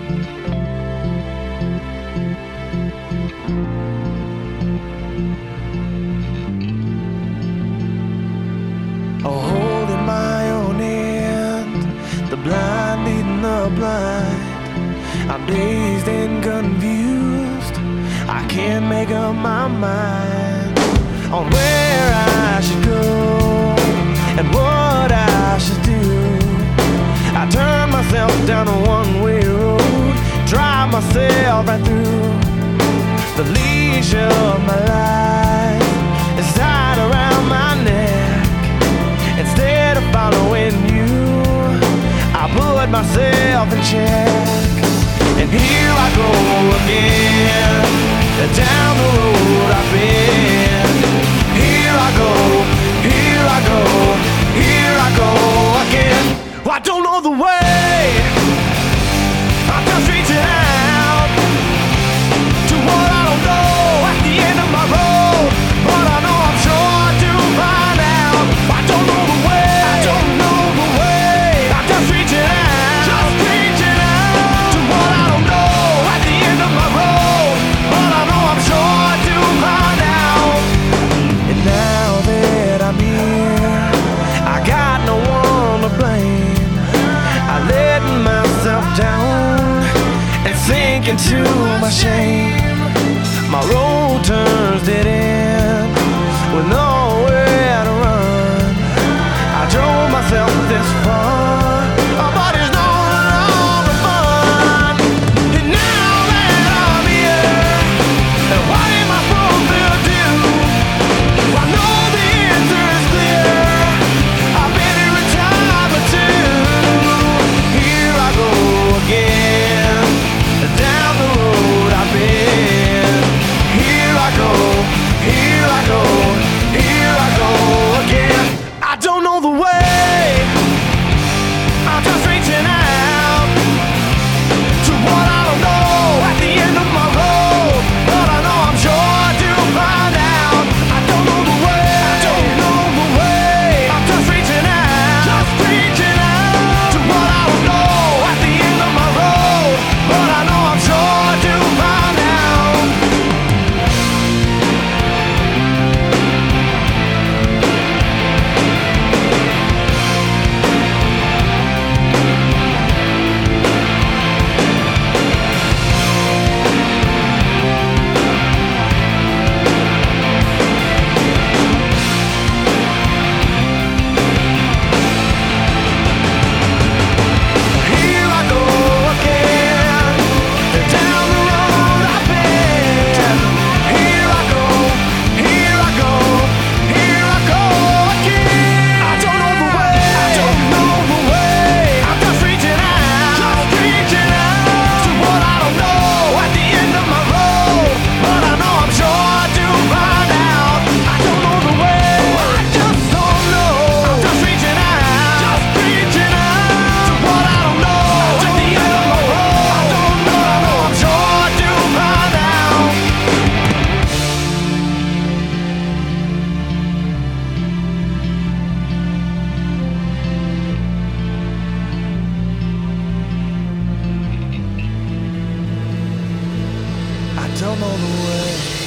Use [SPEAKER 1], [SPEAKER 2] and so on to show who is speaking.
[SPEAKER 1] Oh, holding my own hand, the blind leading the blind. I'm dazed and confused, I can't make up my mind on where I should go and what I should do. I turn myself down a one-way road, drive myself right through. The leash of my life is tied around my neck. Instead of following you, I put myself in check. And here I go again, down the road I've been. Here I go, here I go, here I go again. I don't know the way, I'm just reaching out to what I don't know at the end of my road. But I know I'm sure to find out. I don't know the way, I don't know the way. I'm just reaching out to what I don't know at the end of my road. But I know I'm sure to find out. And now that I'm here, I got no one to blame. I let myself down and sink into my shame. My road turns dead end with nowhere to run. I drove myself this far, but there's no longer fun. And now that I'm here, and what am I supposed to do? I know the answer is clear, I've been here a time or two. Here I go again, down the road I've been. Here I go, here I go, here I go again. I don't know the way, I'm just reaching out to what I don't know at the end of my road. But I know I'm sure to find out. I don't know the way, I don't know the way. I'm just reaching out to what I don't know at the end of my road. But I know I'm sure to find out. Here I go again, down the road I've been. Here I go, here I go, here I go again. I don't know the way, I don't know the way. I'm just reaching out to what I don't know at the end of my road. But I know I'm sure to find out. I don't know the way, I just don't know. I'm just reaching out to what I don't know at the end of my road. I don't know, I know I'm sure to find out. I don't know the way.